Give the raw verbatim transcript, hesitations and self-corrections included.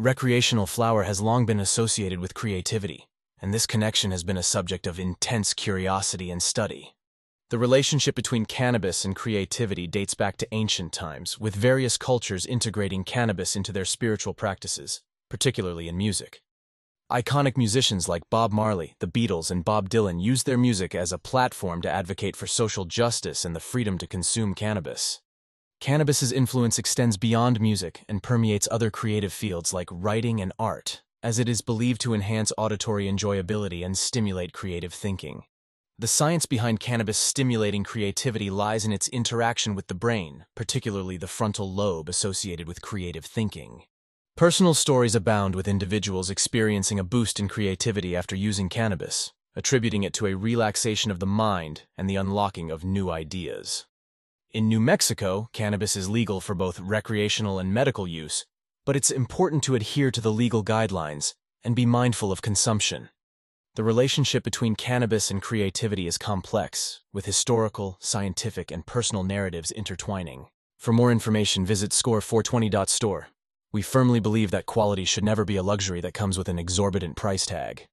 Recreational flower has long been associated with creativity, and this connection has been a subject of intense curiosity and study. The relationship between cannabis and creativity dates back to ancient times, with various cultures integrating cannabis into their spiritual practices, particularly in music. Iconic musicians like Bob Marley, the Beatles, and Bob Dylan used their music as a platform to advocate for social justice and the freedom to consume cannabis. Cannabis's influence extends beyond music and permeates other creative fields like writing and art, as it is believed to enhance auditory enjoyability and stimulate creative thinking. The science behind cannabis stimulating creativity lies in its interaction with the brain, particularly the frontal lobe associated with creative thinking. Personal stories abound with individuals experiencing a boost in creativity after using cannabis, attributing it to a relaxation of the mind and the unlocking of new ideas. In New Mexico, cannabis is legal for both recreational and medical use, but it's important to adhere to the legal guidelines and be mindful of consumption. The relationship between cannabis and creativity is complex, with historical, scientific, and personal narratives intertwining. For more information, visit score four twenty dot store. We firmly believe that quality should never be a luxury that comes with an exorbitant price tag.